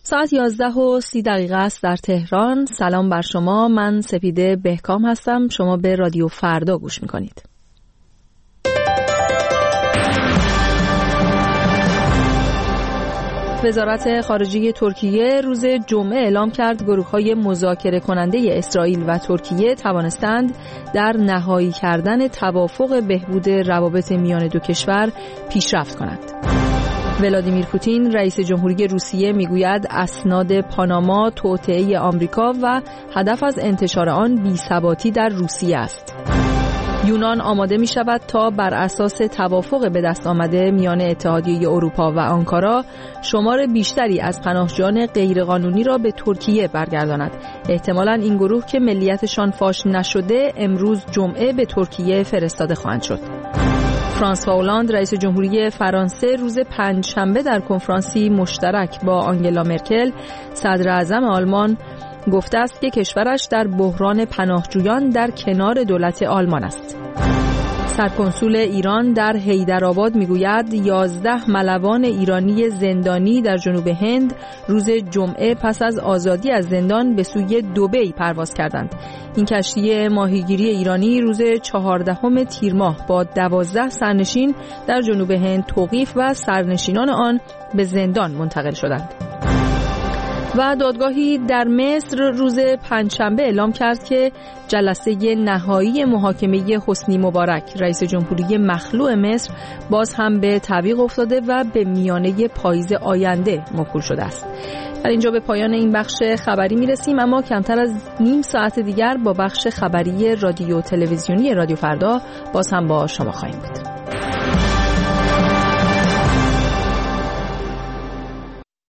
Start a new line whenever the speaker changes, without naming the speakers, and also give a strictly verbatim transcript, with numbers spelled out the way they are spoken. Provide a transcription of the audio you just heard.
ساعت یازده و سی دقیقه است در تهران. سلام بر شما، من سپیده بهکام هستم. شما به رادیو فردا گوش میکنید. وزارت خارجه ترکیه روز جمعه اعلام کرد گروه‌های مذاکره کننده اسرائیل و ترکیه توانستند در نهایی کردن توافق بهبود روابط میان دو کشور پیشرفت کنند. ولادیمیر پوتین رئیس جمهوری روسیه میگوید اسناد پاناما توطئه آمریکا و هدف از انتشار آن بی‌ثباتی در روسیه است. یونان آماده می شود تا بر اساس توافق به دست آمده میان اتحادیه اروپا و آنکارا شمار بیشتری از پناهجویان غیرقانونی را به ترکیه برگرداند. احتمالاً این گروه که ملیتشان فاش نشده امروز جمعه به ترکیه فرستاده خواهند شد. فرانسوا هولند رئیس جمهوری فرانسه روز پنجشنبه در کنفرانسی مشترک با آنگلا مرکل صدر اعظم آلمان گفته است که کشورش در بحران پناهجویان در کنار دولت آلمان است. سرکنسول ایران در حیدرآباد میگوید یازده ملوان ایرانی زندانی در جنوب هند روز جمعه پس از آزادی از زندان به سوی دبی پرواز کردند. این کشتی ماهیگیری ایرانی روز چهاردهم تیر ماه با دوازده سرنشین در جنوب هند توقیف و سرنشینان آن به زندان منتقل شدند. و دادگاهی در مصر روز پنجشنبه اعلام کرد که جلسه نهایی محاکمه حسنی مبارک رئیس جمهوری مخلوع مصر باز هم به تعویق افتاده و به میانه پاییز آینده موکول شده است. در اینجا به پایان این بخش خبری میرسیم، اما کمتر از نیم ساعت دیگر با بخش خبری رادیو تلویزیونی رادیو فردا باز هم با شما خواهیم بود.